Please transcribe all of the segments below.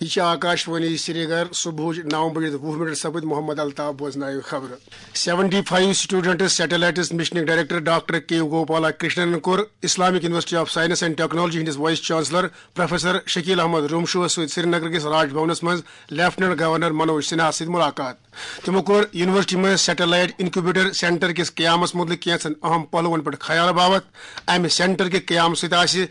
यह आकाशवाणी श्रीनगर सुबह 9 बजे 20 मिनट सपद मोहम्मद अल्ताफ बोजनाय खबर 75 students satellites mission director doctor K Gopala Krishnan कोर Islamic university of science and technology हिंदिस vice chancellor professor Shakeel Ahmad रुमशु श्रीनगर किस राजभवनस मज लेफ्टिनेंट गवर्नर मनोज सिन्हा सद मुलाकात तमो कोर यूनिवर्सिटी में सैटेलाइट इनक्यूबेटर सेंटर किस क्यामस मुतलिक कैंसन अहम पहलुवन पर ख्याल बाबत अमि सेंटर के क्याम सत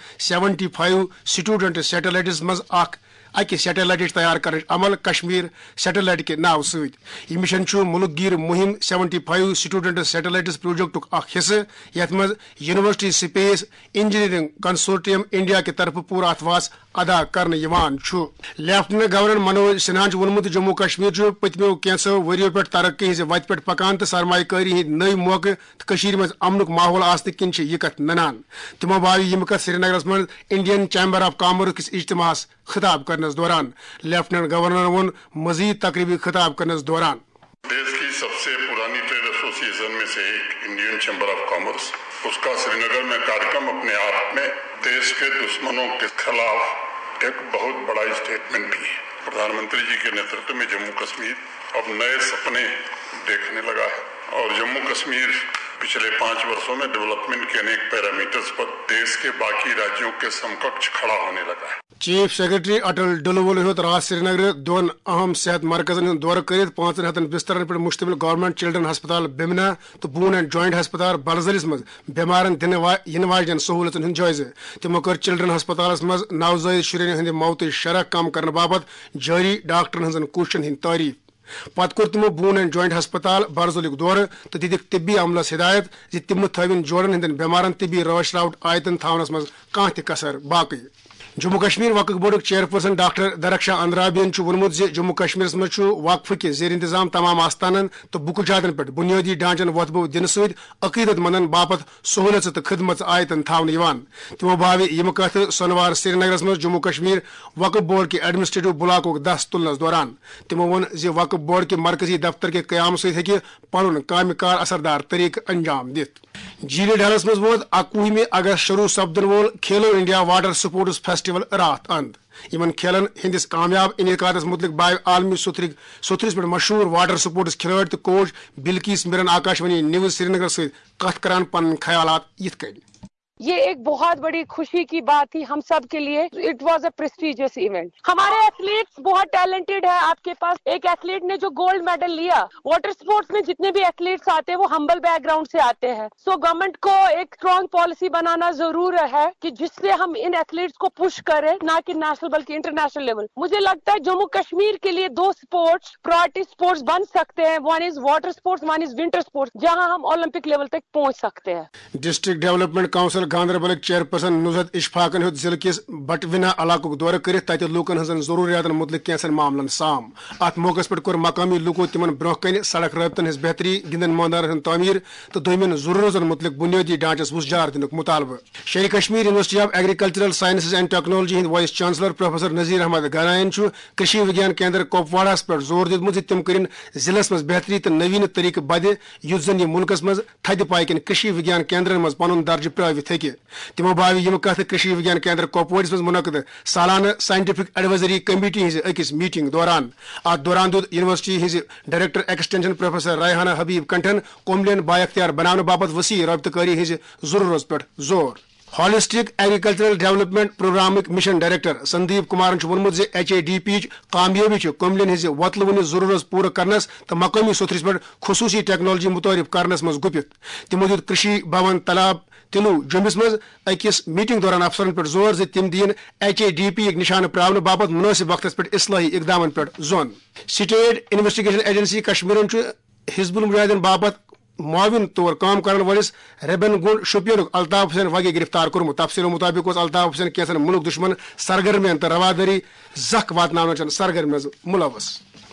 75 स्टूडेंट सैटेलाइट्स मज अकि सैटेलाइट तैयार कर अमल कश्मीर सैटेलाइट के नाव सत यह मिशन मुल्क गिर मुहिम 75 स्टूडेंट सैटेलाइट्स प्रोजेक्ट हिस्से यथ मज university space engineering consortium India के तरफ पूरा अथवास अदा कर लेफ्टिनेंट गवर्नर मनोज सिन्हा वोनमुत जम्मू कश्मीर पतमो कैंसो वरियो पे तरक्की हिज वत पे पकान तो सरमाकारी हिंद नई मौके तो मज अमनुक माहौल आसने किन यह कथ ननान तमो बावी यम कथ श्रीनगर मज इंडियन चैम्बर ऑफ कॉमर्स किस इज्तिमास खिताब करने दौरान लेफ्टिनेंट गवर्नर वोन मजीद तकरीबी खिताब करने दौरान देश की सबसे पुरानी ट्रेड एसोसिएशन में से एक इंडियन चैम्बर ऑफ कॉमर्स उसका श्रीनगर में कार्यक्रम अपने आप में देश के दुश्मनों के खिलाफ एक बहुत बड़ा स्टेटमेंट भी है। प्रधानमंत्री जी के नेतृत्व में जम्मू कश्मीर अब नए सपने देखने लगा है और जम्मू कश्मीर पिछले 5 वर्षों में डेवलपमेंट के अनेक पैरामीटर्स पर देश के बाकी राज्यों के समकक्ष खड़ा होने लगा है। चीफ सेक्रेटरी अटल डुलवल होत रात श्रीनगर दोन अहम सेहत मरकजन दौर कर 500 बिस्तरन पर मुश्तमिल गवर्नमेंट चिल्ड्रन हस्पताल बिमना तो बून एंड जॉइंट हस्पताल बलजलिस मज बेमारन दिन वाजन सहूलतन हंद जायजे तमो कर चिल्ड्रन हस्पताल मज नवजायद शुरन हंद मौत शरह कम करने बाबत जारी डॉक्टरन हंजन कोशिशन हंद तारीफ पत कोर तमो बून एंड जॉइंट हस्पताल बरजोलिक दौर तो दिख तिब्बी अमलस हिदायत जि तिम थवन जोड़न हंदन बेमारन तिब्बी रवश रावट आयतन थावनस मज कह त कसर बाकी Jammu Kashmir Waqf board chairperson doctor Darakhshan अंद्राबियन वोनमुत जम्मू कश्मीर मज वक्फ के जेर इंतजाम तमाम आस्थानन तो बुकुजातन पे बुनियादी ढांचन वतबो दिन सत अकीदत मंदन बापत सहूलत तो खदमत आयतन थावन तमो भावी यम कथ सोनवार श्रीनगर मज जम्मू कश्मीर वक्फ बोर्ड के एडमिनिस्ट्रेटिव ब्लॉक दस तुलनस दौरान तमो वोन वक्फ बोर्ड के मरकजी दफ्तर के क्याम सत पन काम कार असरदार तरीक अंजाम दित जीले ढलस मज वोत 21 अगस्त शुरू सपदन वोल खेलो इंडिया वाटर स्पोर्ट्स फेस्टिवल रात अंद इन खेलन हंदिस कामयाब इनकादस मुतलिक बाय आलमी सुथरिस पे मशहूर वाटर स्पोर्ट्स खिलाड़ी तो कोच बिल्किस मिरन आकाशवाणी न्यूज श्रीनगर सत कथ करान पन ख्यालात यिथ कन ये एक बहुत बड़ी खुशी की बात थी हम सब के लिए। It was a prestigious event. हमारे एथलीट्स बहुत टैलेंटेड है। आपके पास एक एथलीट ने जो गोल्ड मेडल लिया, वाटर स्पोर्ट्स में जितने भी एथलीट्स आते हैं वो हम्बल बैकग्राउंड से आते हैं। सो गवर्नमेंट को एक स्ट्रॉन्ग पॉलिसी बनाना जरूर है कि जिससे हम इन एथलीट्स को पुश करें, ना कि नेशनल बल्कि इंटरनेशनल लेवल। मुझे लगता है जम्मू कश्मीर के लिए 2 स्पोर्ट्स प्रायोरिटी स्पोर्ट्स बन सकते हैं। One is water sports, one is winter sports, जहां हम ओलंपिक लेवल तक पहुंच सकते हैं। District development council Ganderbal chairperson Nuzhat इशफाकन हो जिले किस बटविना इलाक दौर कर लूकन हजन जरूरियात मुतलिक कैंसन मामलन साम अत मौके पे कोर मकामी लूको तिमन ब्रोह कन सड़क रबतन हज बेहतरी गिंदन मैदान तमीर तो दोमिन जरूरतन मुतलिक बुनियादी ढांचस वुसजार दिन मुतालबा। Sher Kashmir university of agricultural sciences and technology हिंद vice chancellor professor Nazir Ahmad गनायन कृषि विज्ञान केंद्र कुपवाड़ास पे जोर दितमुत तिम कर जिलस मज बेहतरी तो नवीन तरीक बद युथ जन यह मुल्कस मज थद पायकन कृषि विज्ञान केंद्रन मज पन दर्ज प्रावित हे तमो बावी यम कथ कृषि विज्ञान केंद्र कुपवाड़स मज मुनक़द सालाना साइंटिफिक एडवाइजरी कमेटी हज अकिस मीटिंग दौरान अत दौरान दुत यूनिवर्सिटी हज director extension professor Rehana Habib कंठन कोमलिन बाख्तियार बनाने बाबत वसी रब्तकारी हज जरूरत पे जोर। Holistic agricultural development programme mission director Sandeep Kumar वोनमुत HADP कामयाबी कामिलन हज वतलवन जरूरत पूरा करनस तो मकामी सुथरिस पे खसूसी टेक्नोलॉजी मुतारिफ करनस मज गुपित तमो दित कृषि भवन तालाब तिलू जुम्बिस मज अकिस मीटिंग दौरान अफसरन पे जोर तिम दिन HADP निशान प्रावन बाबत मुनासिब वक्त पे इस्लाही इकदामन पे जोन। State investigation agency Kashmir Hizbul Mujahideen बाबत मुआविन तौर काम करने वालिस रेबन गुंड शोपियन अल्ताफ हुसैन वगे गिरफ्तार कर्मुत। तफसीलों मुताबिक अल्ताफ हुसैन कैसन मुल्क दुश्मन सरगर्मियन तो रवादारी जख वातन सरगर्मी मुलवस।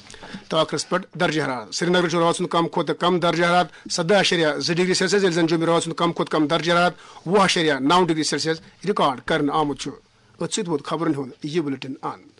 तो आखिरस पे दर्ज हरारत श्रीनगर रात कम खुद कम दर्ज हरारत 17.2 डिग्री सेल्सियस जम्मू रात कम खुद कम दर्ज हरारत 20.9 डिग्री सेल्सियस रिकॉर्ड कर आमुत। खबरन हूं यह बुलेटिन आन।